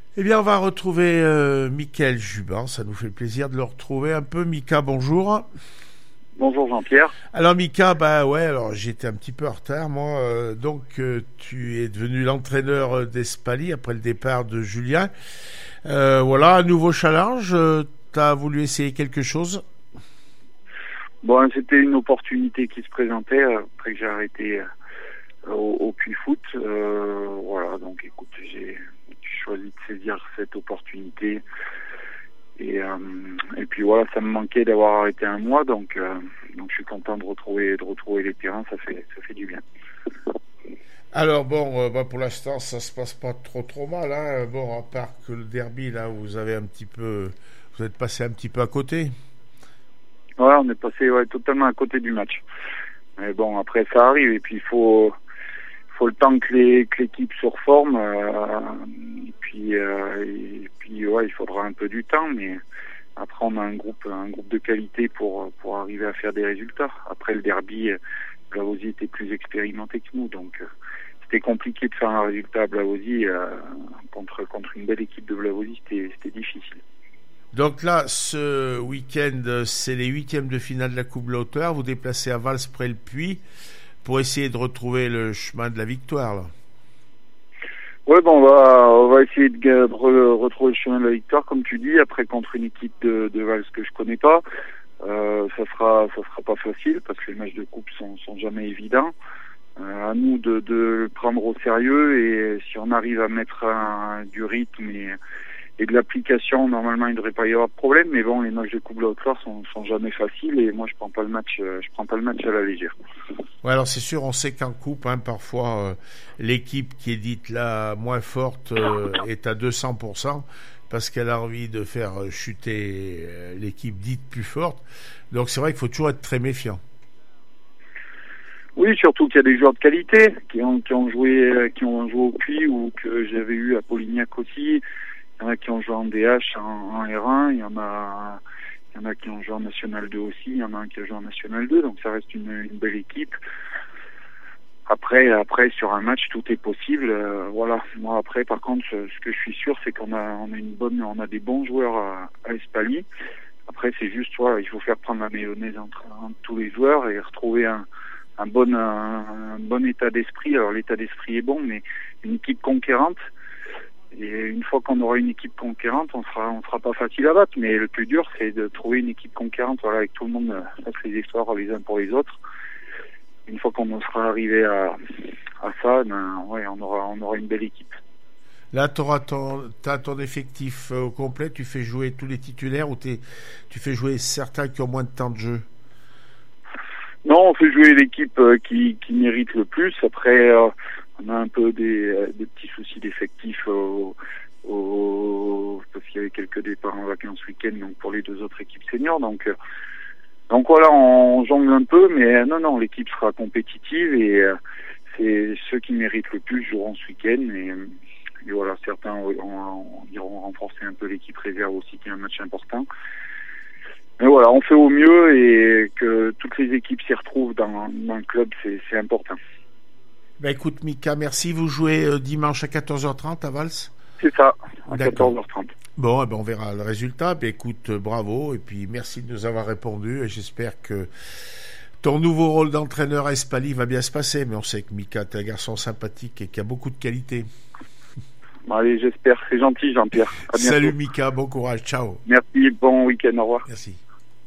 Eh bien, on va retrouver Mickaël Juban. Ça nous fait plaisir de le retrouver un peu. Mika, bonjour. Bonjour Jean-Pierre. Alors Mika, alors j'étais un petit peu en retard, moi. Tu es devenu l'entraîneur d'Espali après le départ de Julien. Voilà, un nouveau challenge. T'as voulu essayer quelque chose? Bon, c'était une opportunité qui se présentait après que j'ai arrêté au Puy-Foot. Voilà, donc écoute, j'ai choisi de saisir cette opportunité. Et puis voilà, ça me manquait d'avoir arrêté un mois, donc je suis content de retrouver les terrains, ça fait du bien. Alors pour l'instant ça se passe pas trop mal, hein. Bon, à part que le derby là, vous êtes passé un petit peu à côté. Ouais, on est passé totalement à côté du match. Mais bon, après ça arrive, et puis il faut le temps que l'équipe se reforme, et puis il faudra un peu du temps, mais après on a un groupe de qualité pour arriver à faire des résultats. Après le derby, Blavozy était plus expérimenté que nous, donc c'était compliqué de faire un résultat à Blavozy contre une belle équipe de Blavozy, c'était difficile. Donc là, ce week-end, c'est les 8e de finale de la Coupe de la Hauteur. Vous déplacez à Vals-près-le-Puy pour essayer de retrouver le chemin de la victoire, là. Ouais, bon, on va essayer de retrouver le chemin de la victoire, comme tu dis, après contre une équipe de Vals que je connais pas. Ça sera pas facile parce que les matchs de coupe sont jamais évidents. À nous de le prendre au sérieux, et si on arrive à mettre du rythme et de l'application, normalement il ne devrait pas y avoir de problème. Mais bon, les matchs de coupe de la Haute-Loire sont jamais faciles, et moi je prends pas le match à la légère. Ouais, alors c'est sûr, on sait qu'en coupe, parfois l'équipe qui est dite la moins forte est à 200% parce qu'elle a envie de faire chuter l'équipe dite plus forte. Donc c'est vrai qu'il faut toujours être très méfiant. Oui, surtout qu'il y a des joueurs de qualité qui ont joué au Puy, ou que j'avais eu à Polignac aussi. Il y en a qui ont joué en DH, en R1, il y en a qui ont joué en National 2 aussi, il y en a un qui a joué en National 2, donc ça reste une belle équipe. Après, sur un match, tout est possible. Voilà. Moi, après, par contre, ce que je suis sûr, c'est qu'on a des bons joueurs à Espali. Après, c'est juste, il faut faire prendre la mayonnaise entre tous les joueurs et retrouver un bon état d'esprit. Alors, l'état d'esprit est bon, mais une équipe conquérante. Et une fois qu'on aura une équipe conquérante, on sera pas facile à battre. Mais le plus dur, c'est de trouver une équipe conquérante, avec tout le monde fasse les efforts les uns pour les autres. Une fois qu'on sera arrivé à ça, on aura une belle équipe. Là, t'as ton effectif au complet. Tu fais jouer tous les titulaires, ou tu fais jouer certains qui ont moins de temps de jeu? Non, on fait jouer l'équipe qui mérite le plus. Après, on a un peu des petits soucis d'effectifs parce qu'il y avait quelques départs en vacances week-end, donc pour les deux autres équipes seniors. Donc voilà, on jongle un peu, mais non, l'équipe sera compétitive, et c'est ceux qui méritent le plus joueront ce week-end, et voilà, certains iront renforcer un peu l'équipe réserve aussi, qui est un match important. Mais voilà, on fait au mieux, et que toutes les équipes s'y retrouvent dans le club, c'est important. Écoute Mika, merci. Vous jouez dimanche à 14h30 à Vals? C'est ça, à D'accord. 14h30. Bon, on verra le résultat. Écoute, bravo, et puis merci de nous avoir répondu, et j'espère que ton nouveau rôle d'entraîneur à Espali va bien se passer. Mais on sait que Mika, t'es un garçon sympathique et qui a beaucoup de qualité. Bon, allez, j'espère. C'est gentil, Jean-Pierre. À bientôt. Salut Mika, bon courage, ciao. Merci, bon week-end, au revoir. Merci.